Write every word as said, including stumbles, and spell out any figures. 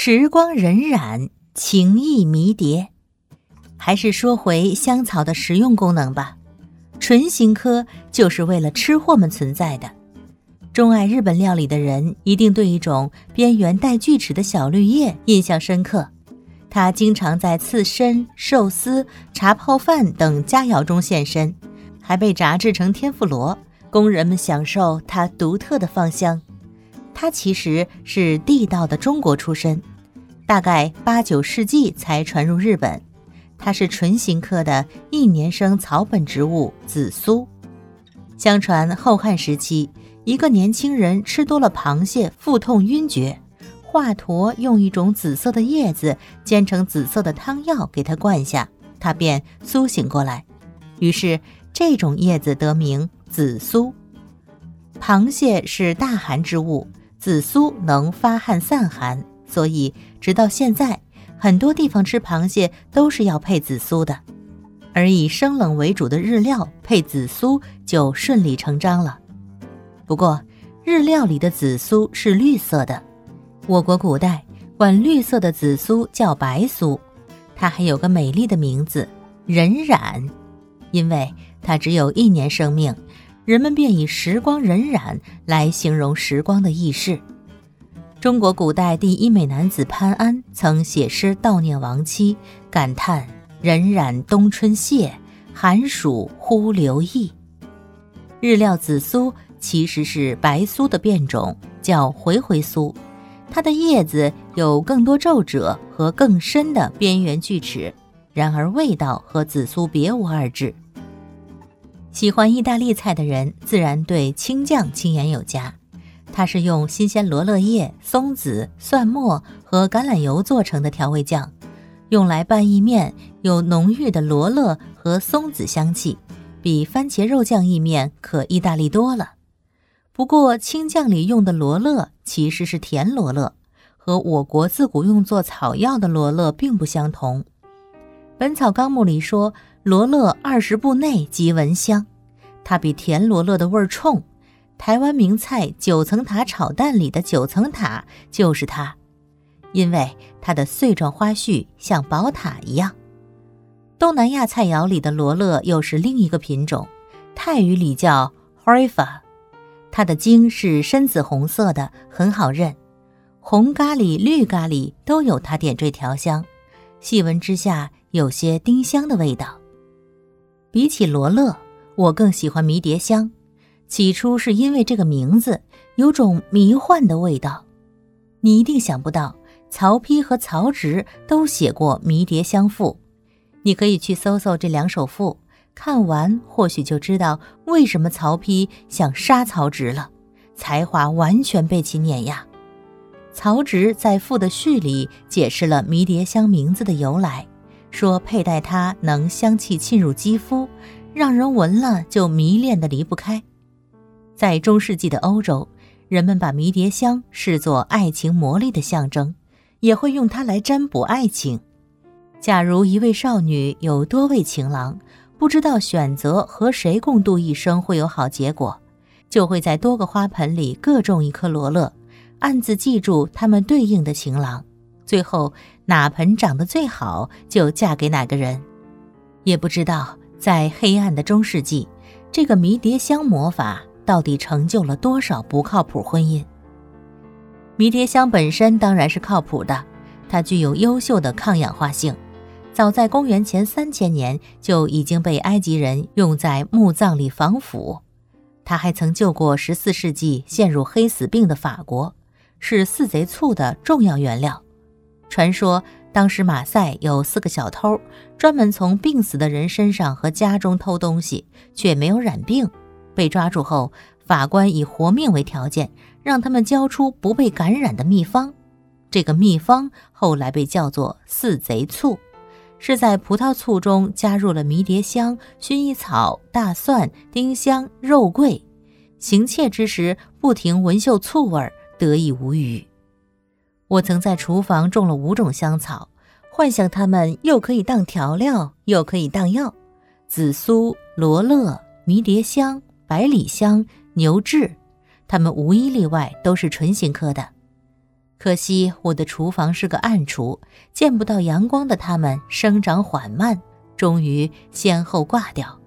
时光荏苒，情意迷迭。还是说回香草的实用功能吧。唇形科就是为了吃货们存在的。钟爱日本料理的人一定对一种边缘带锯齿的小绿叶印象深刻，它经常在刺身、寿司、茶泡饭等佳肴中现身，还被炸制成天妇罗，供人们享受它独特的芳香。它其实是地道的中国出身，大概八九世纪才传入日本。它是唇形科的一年生草本植物紫苏。相传后汉时期，一个年轻人吃多了螃蟹，腹痛晕厥，华佗用一种紫色的叶子煎成紫色的汤药给他灌下，他便苏醒过来。于是这种叶子得名紫苏。螃蟹是大寒之物，紫苏能发汗散寒，所以直到现在很多地方吃螃蟹都是要配紫苏的，而以生冷为主的日料配紫苏就顺理成章了。不过日料里的紫苏是绿色的，我国古代管绿色的紫苏叫白苏，它还有个美丽的名字荏苒，因为它只有一年生命，人们便以时光荏苒来形容时光的易逝。中国古代第一美男子潘安曾写诗悼念亡妻，感叹荏苒冬春谢，寒暑忽流逸。日料紫苏其实是白苏的变种，叫回回苏，它的叶子有更多皱褶和更深的边缘锯齿，然而味道和紫苏别无二致。喜欢意大利菜的人自然对青酱青眼有加，它是用新鲜罗勒叶、松子、蒜末和橄榄油做成的调味酱，用来拌意面，有浓郁的罗勒和松子香气，比番茄肉酱意面可意大利多了。不过青酱里用的罗勒其实是甜罗勒，和我国自古用作草药的罗勒并不相同。本草纲目里说罗勒二十步内即闻香，它比甜罗勒的味儿冲。台湾名菜九层塔炒蛋里的九层塔就是它，因为它的穗状花序像宝塔一样。东南亚菜肴里的罗勒又是另一个品种，泰语里叫 Horifa， 它的茎是深紫红色的，很好认。红咖喱、绿咖喱都有它点缀调香，细闻之下有些丁香的味道。比起罗勒，我更喜欢迷迭香。起初是因为这个名字有种迷幻的味道。你一定想不到，曹丕和曹植都写过《迷迭香赋》，你可以去搜搜这两首赋，看完或许就知道为什么曹丕想杀曹植了，才华完全被其碾压。曹植在赋的序里解释了迷迭香名字的由来，说佩戴它能香气沁入肌肤，让人闻了就迷恋的离不开。在中世纪的欧洲，人们把迷迭香视作爱情魔力的象征，也会用它来占卜爱情。假如一位少女有多位情郎，不知道选择和谁共度一生会有好结果，就会在多个花盆里各种一颗罗勒，暗自记住他们对应的情郎，最后哪盆长得最好就嫁给哪个人。也不知道在黑暗的中世纪，这个迷迭香魔法到底成就了多少不靠谱婚姻。迷迭香本身当然是靠谱的，它具有优秀的抗氧化性，早在公元前三千年就已经被埃及人用在墓葬里防腐。它还曾救过十四世纪陷入黑死病的法国，是四贼醋的重要原料。传说当时马赛有四个小偷，专门从病死的人身上和家中偷东西，却没有染病。被抓住后，法官以活命为条件，让他们交出不被感染的秘方。这个秘方后来被叫做四贼醋，是在葡萄醋中加入了迷迭香、薰衣草、大蒜、丁香、肉桂，行窃之时不停闻嗅醋味，得意无语。我曾在厨房种了五种香草，幻想它们又可以当调料，又可以当药。紫苏、罗勒、迷迭香、百里香、牛至，它们无一例外都是唇形科的。 可惜我的厨房是个暗厨，见不到阳光的它们生长缓慢，终于先后挂掉。